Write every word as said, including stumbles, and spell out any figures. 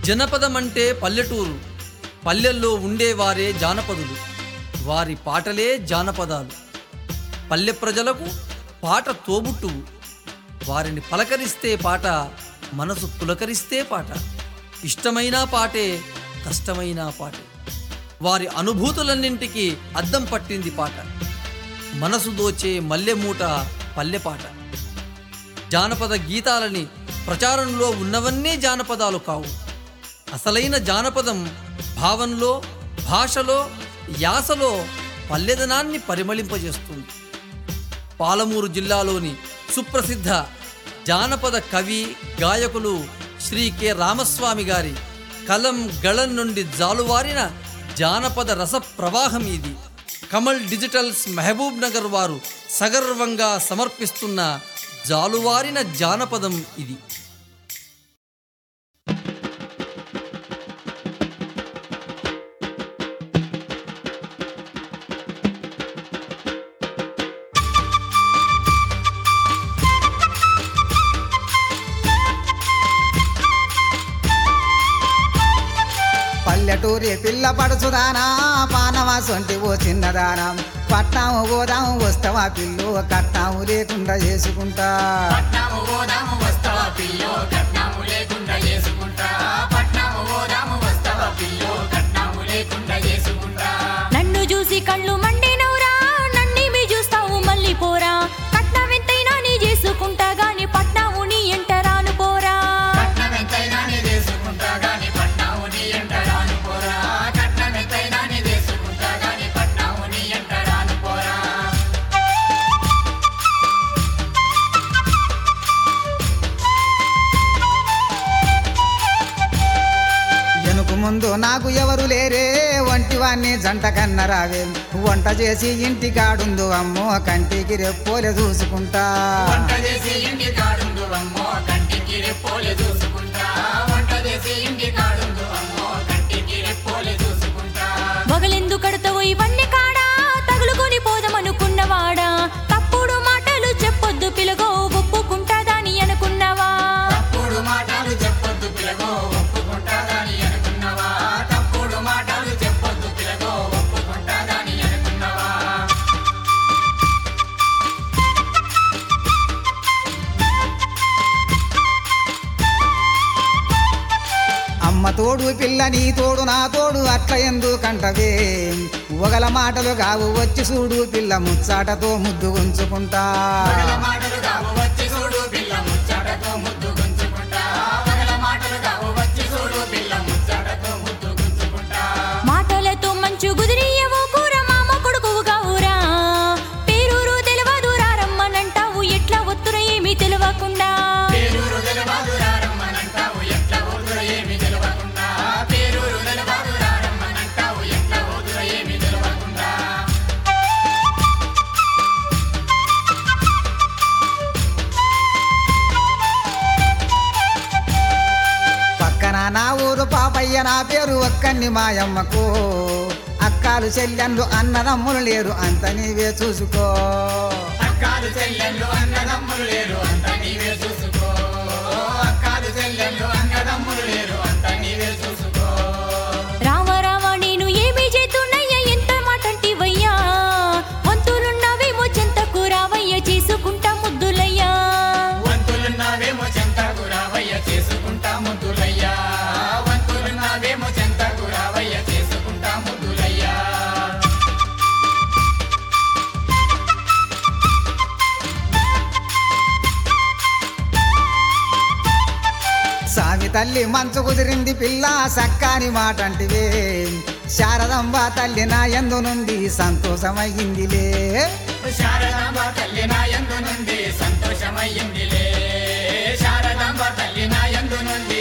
జనపదమంటే పల్లెటూరు, పల్లెల్లో ఉండేవారే జానపదులు, వారి పాటలే జానపదాలు. పల్లె ప్రజలకు పాట తోబుట్టువు, వారిని పలకరిస్తే పాట, మనసు పులకరిస్తే పాట. ఇష్టమైన పాటే, కష్టమైన పాటే, వారి అనుభూతులన్నింటికీ అద్దం పట్టింది పాట. మనసు దోచే మల్లెమూట పల్లెపాట. జానపద గీతాలని ప్రచారంలో ఉన్నవన్నీ జానపదాలు కావు. అసలైన జానపదం భావంలో, భాషలో, యాసలో పల్లెదనాన్ని పరిమళింపజేస్తుంది. పాలమూరు జిల్లాలోని సుప్రసిద్ధ జానపద కవి, గాయకులు శ్రీ కె రామస్వామి గారి కలం గళం నుండి జాలువారిన జానపద రస ప్రవాహం ఇది. కమల్ డిజిటల్స్ మహబూబ్ నగర్ వారు సగర్వంగా సమర్పిస్తున్న జాలువారిన జానపదం ఇది. పల్లెటూరి పిల్ల పడుచుదానా, పానవా సొంటి ఓ చిన్నదానా, పట్నాము గోదాము వస్తావా పిల్లు, కట్నాము లేకుండా చేసుకుంటా. నన్ను చూసి కళ్ళు మండినవురా, నన్నేమి చూస్తావు మళ్ళీ పోరా, కట్నం ఎంతైనా నీ చేసుకుంటా గాని పట్నాము నీ ఎంట రాను పోరా. ముందు నాకు ఎవరు లేరే, వంటివాణ్ణి జంట కన్నరావే, వంట చేసి ఇంటి కాడుందు అమ్మో, కంటికి రెప్పోలే చూసుకుంటా. వగలెందు కడతావు ఇవన్నీ కాడా, తగులుకొని పోదామనుకున్నవాడా, తప్పుడు మాటలు చెప్పొద్దు పిలగో, ఒప్పుకుంటాదాని అనుకున్నావా. అమ్మ తోడు పిల్ల నీ తోడు నా తోడు అట్ల ఎందుకంటవే, ఒగల మాటలు కావు వచ్చి చూడు పిల్ల, ముచ్చాటతో ముద్దు ఉంచుకుంటా. మాటలతో మంచు గుదిరియవో కూర, మామ కొడుకువు కావురా, పేరూరు తెలవదు రారమ్మనంటావు, ఎట్లా ఒత్తుర ఏమీ తెలవకుండా. నా ఊరు పాపయ్య నా పేరు ఒక్కన్ని మాయమ్మకు, అక్కాలు చెల్లెండ్లు అన్నదమ్ములు లేరు అంత నీవే చూసుకో. అక్కాలు చెల్లెండ్లు అన్నదమ్ములు లేరు అంత నీవే చూసుకో. అక్కాలు చెల్లెండ్లు అన్నదమ్ములు లేరు అంత నీవే చూసుకో. రామ రామ నేను ఏమీ చేతున్నయ్యా, ఎంత మాటంటివయ్యా, వంతులున్నావేమో చెంతకు రావయ్య, చేసుకుంటా ముద్దులయ్యా. వంతులున్నావేమో చెంతకు రావయ్య, చేసుకుంటా ముద్దులయ్యా. వంతులున్నావేమో చెంతకు రావయ్య, చేసుకుంటా ముద్దులయ్యా. సామి తల్లి మంచు కుదిరింది పిల్ల, సక్కాని మాటంటివే, శారదాంబ తల్లి నా యందు నుండి సంతోషమయ్యిందిలే. శారదాంబ తల్లి నా యందు నుండి సంతోషమయ్యిందిలే. శారదాంబ తల్లి నా యందు నుండి